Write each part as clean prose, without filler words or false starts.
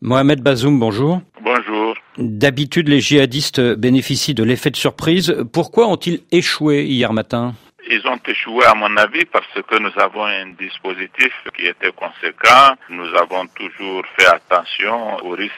Mohamed Bazoum, bonjour. Bonjour. D'habitude, les djihadistes bénéficient de l'effet de surprise. Pourquoi ont-ils échoué hier matin ? Ils ont échoué à mon avis parce que nous avons un dispositif qui était conséquent. Nous avons toujours fait attention au risque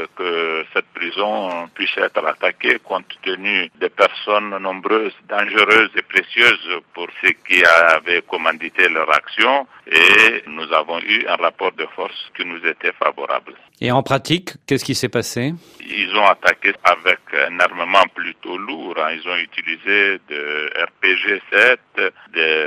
que cette prison puisse être attaquée compte tenu des personnes nombreuses, dangereuses et précieuses pour ceux qui avaient commandité leur action. Et nous avons eu un rapport de force qui nous était favorable. Et en pratique, qu'est-ce qui s'est passé ? Ils ont attaqué avec un armement plutôt lourd. Ils ont utilisé de RPG-7, des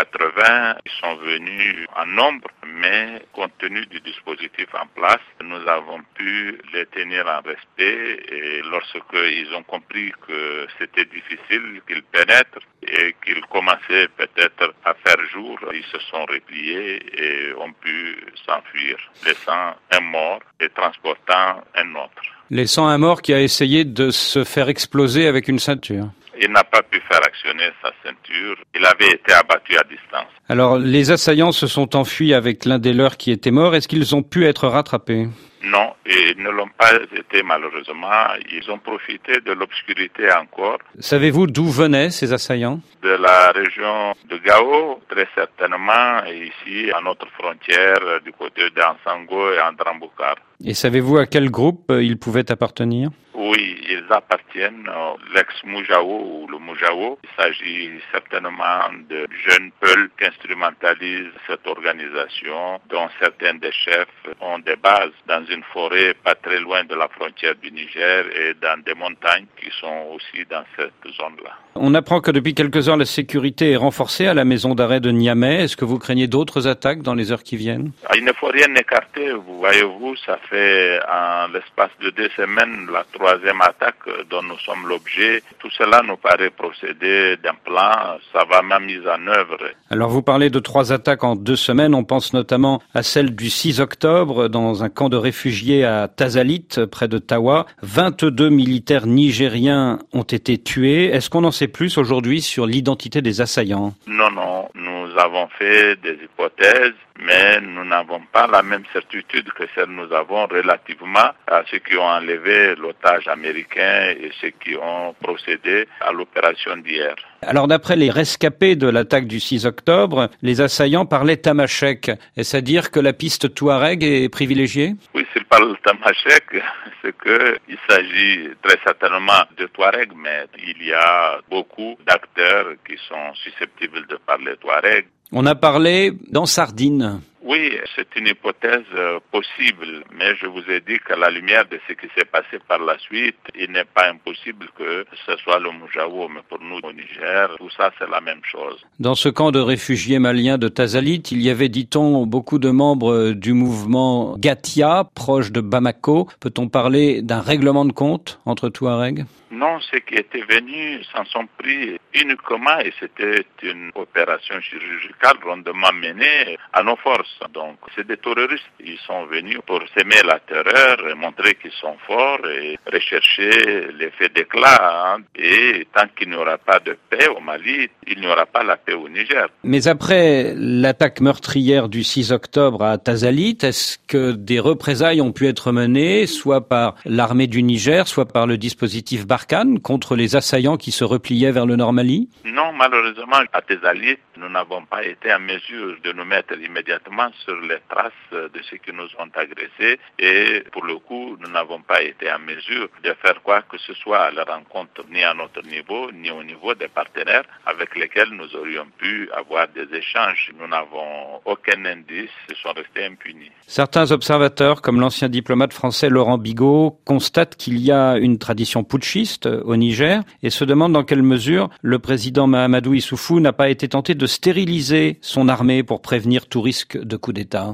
F-80. Ils sont venus en nombre, mais compte tenu du dispositif en place, nous avons pu les tenir en respect. Et lorsqu'ils ont compris que c'était difficile qu'ils pénètrent et qu'ils commençaient peut-être à faire jour, ils se sont repliés et ont pu s'enfuir, laissant un mort et transportant un autre. Laissant un mort qui a essayé de se faire exploser avec une ceinture. Il n'a pas pu faire actionner sa ceinture. Il avait été abattu à distance. Alors, les assaillants se sont enfuis avec l'un des leurs qui était mort. Est-ce qu'ils ont pu être rattrapés ? Non, ils ne l'ont pas été malheureusement. Ils ont profité de l'obscurité encore. Savez-vous d'où venaient ces assaillants ? De la région de Gao, très certainement, et ici à notre frontière du côté d'Ansango et Andramboukar. Et savez-vous à quel groupe ils pouvaient appartenir ? Oui, ils appartiennent à l'ex-Moujao ou le Moujao. Il s'agit certainement de jeunes Peuls qui instrumentalisent cette organisation, dont certains des chefs ont des bases dans une forêt pas très loin de la frontière du Niger et dans des montagnes qui sont aussi dans cette zone-là. On apprend que depuis quelques heures, la sécurité est renforcée à la maison d'arrêt de Niamey. Est-ce que vous craignez d'autres attaques dans les heures qui viennent ? Il ne faut rien écarter. Vous voyez-vous, ça fait en l'espace de 2 semaines la 3e attaque dont nous sommes l'objet. Tout cela nous paraît procéder d'un plan savamment mis en œuvre. Alors vous parlez de 3 attaques en 2 semaines. On pense notamment à celle du 6 octobre dans un camp de réfugiés à Tazalit, près de Tawa. 22 militaires nigériens ont été tués. Est-ce qu'on en sait plus aujourd'hui sur l'identité des assaillants ? Non, nous avons fait des hypothèses, mais nous n'avons pas la même certitude que celle que nous avons relativement à ceux qui ont enlevé l'otage américain et ceux qui ont procédé à l'opération d'hier. Alors d'après les rescapés de l'attaque du 6 octobre, les assaillants parlaient tamashek. Est-ce à dire que la piste touareg est privilégiée ? Oui, s'ils parlent tamashek, c'est qu'il s'agit très certainement de touareg, mais il y a beaucoup d'acteurs qui sont susceptibles de parler touareg. On a parlé d'Ansardine. Oui, c'est une hypothèse possible, mais je vous ai dit qu'à la lumière de ce qui s'est passé par la suite, il n'est pas impossible que ce soit le Moujao, mais pour nous au Niger, tout ça c'est la même chose. Dans ce camp de réfugiés maliens de Tazalit, il y avait, dit-on, beaucoup de membres du mouvement Gatia, proche de Bamako. Peut-on parler d'un règlement de compte entre Touaregs ? Non, ceux qui étaient venus s'en sont pris uniquement et c'était une opération chirurgicale rondement menée à nos forces. Donc, c'est des terroristes. Ils sont venus pour s'aimer la terreur, montrer qu'ils sont forts et rechercher l'effet d'éclat. Et tant qu'il n'y aura pas de paix au Mali, il n'y aura pas la paix au Niger. Mais après l'attaque meurtrière du 6 octobre à Tazalit, est-ce que des représailles ont pu être menées, soit par l'armée du Niger, soit par le dispositif Barkhane, contre les assaillants qui se repliaient vers le Nord Mali ? Non, malheureusement, à Tazalit, nous n'avons pas été en mesure de nous mettre immédiatement sur les traces de ceux qui nous ont agressés et pour le coup, nous n'avons pas été en mesure de faire quoi que ce soit à leur rencontre, ni à notre niveau, ni au niveau des partenaires avec lesquels nous aurions pu avoir des échanges. Nous n'avons aucun indice, ils sont restés impunis. Certains observateurs, comme l'ancien diplomate français Laurent Bigot, constatent qu'il y a une tradition putschiste au Niger et se demandent dans quelle mesure le président Mahamadou Issoufou n'a pas été tenté de stériliser son armée pour prévenir tout risque de coup d'État.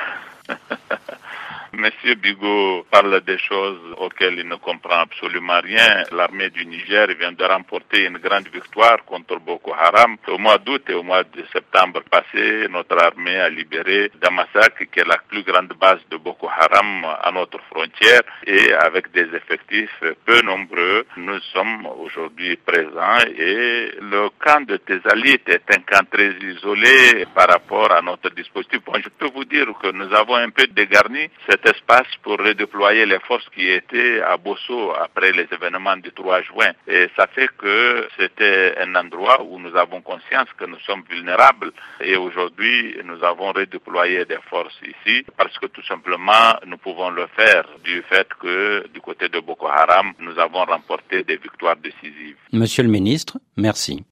Monsieur Bigot parle des choses auxquelles il ne comprend absolument rien. L'armée du Niger vient de remporter une grande victoire contre Boko Haram. Au mois d'août et au mois de septembre passé, notre armée a libéré Damasak, qui est la plus grande base de Boko Haram à notre frontière. Et avec des effectifs peu nombreux, nous sommes aujourd'hui présents. Et le camp de Tazalit est un camp très isolé par rapport à notre dispositif. Bon, je peux vous dire que nous avons un peu dégarni cette cet espace pour redéployer les forces qui étaient à Bosso après les événements du 3 juin. Et ça fait que c'était un endroit où nous avons conscience que nous sommes vulnérables. Et aujourd'hui, nous avons redéployé des forces ici parce que tout simplement, nous pouvons le faire du fait que du côté de Boko Haram, nous avons remporté des victoires décisives. Monsieur le ministre, merci.